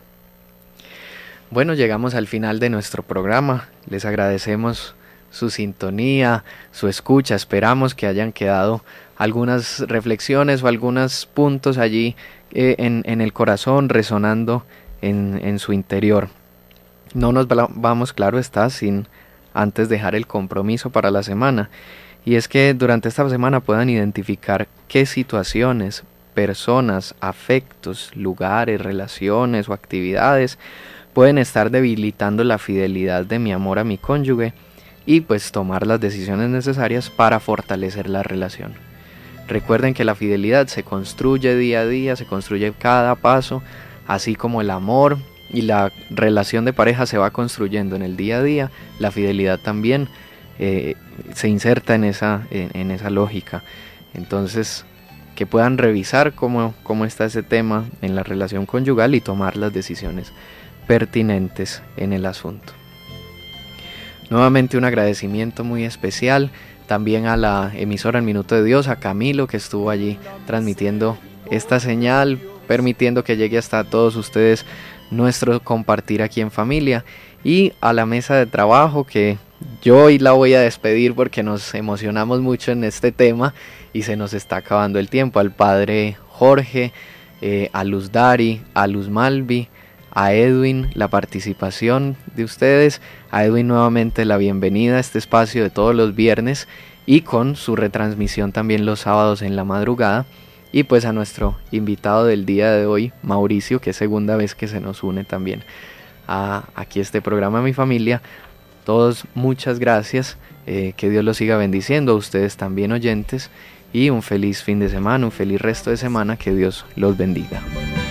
Bueno, llegamos al final de nuestro programa. Les agradecemos su sintonía, su escucha. Esperamos que hayan quedado algunas reflexiones o algunos puntos allí eh, en, en el corazón resonando en, en su interior. No nos vamos, claro está, sin antes dejar el compromiso para la semana. y es que durante esta semana puedan identificar qué situaciones, personas, afectos, lugares, relaciones o actividades pueden estar debilitando la fidelidad de mi amor a mi cónyuge y pues tomar las decisiones necesarias para fortalecer la relación. Recuerden que la fidelidad se construye día a día, se construye cada paso, así como el amor y la relación de pareja se va construyendo en el día a día, la fidelidad también eh, se inserta en esa, en, en esa lógica. Entonces, que puedan revisar cómo, cómo está ese tema en la relación conyugal y tomar las decisiones pertinentes en el asunto. Nuevamente un agradecimiento muy especial también a la emisora El Minuto de Dios, a Camilo, que estuvo allí transmitiendo esta señal, permitiendo que llegue hasta todos ustedes nuestro compartir aquí en familia, y a la mesa de trabajo, que yo hoy la voy a despedir porque nos emocionamos mucho en este tema y se nos está acabando el tiempo, al padre Jorge, eh, a Luz Dari, a Luz Malvi, a Edwin, la participación de ustedes, a Edwin nuevamente la bienvenida a este espacio de todos los viernes y con su retransmisión también los sábados en la madrugada, y pues a nuestro invitado del día de hoy, Mauricio, que es segunda vez que se nos une también a aquí este programa Mi Familia. Todos muchas gracias, eh, que Dios los siga bendiciendo, a ustedes también oyentes, y un feliz fin de semana, un feliz resto de semana, que Dios los bendiga.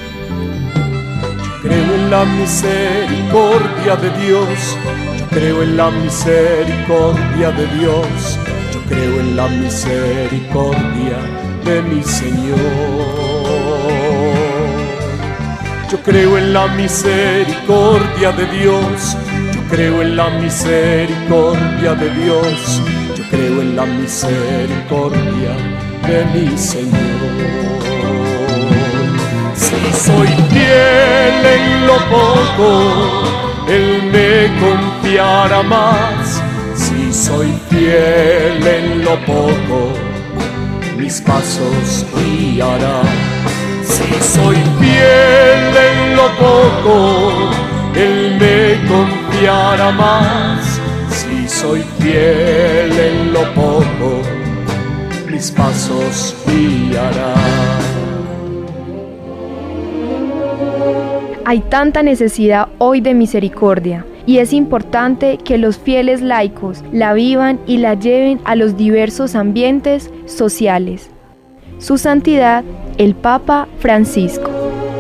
Creo en la misericordia de Dios, yo creo en la misericordia de Dios, yo creo en la misericordia de mi Señor. Yo creo en la misericordia de Dios, yo creo en la misericordia de Dios, yo creo en la misericordia de mi Señor. Si soy fiel en lo poco, Él me confiará más. Si soy fiel en lo poco, mis pasos guiará. Si soy fiel en lo poco, Él me confiará más. Si soy fiel en lo poco, mis pasos guiará. Hay tanta necesidad hoy de misericordia, y es importante que los fieles laicos la vivan y la lleven a los diversos ambientes sociales. Su Santidad, el Papa Francisco.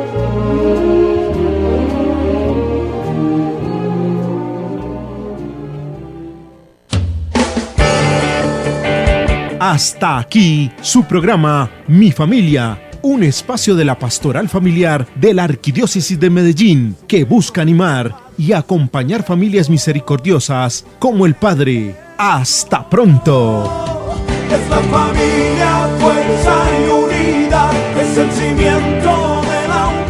Hasta aquí su programa Mi Familia, un espacio de la pastoral familiar de la Arquidiócesis de Medellín que busca animar y acompañar familias misericordiosas como el Padre. ¡Hasta pronto! Es la familia, fuerza y unidad, es el cimiento de la humanidad.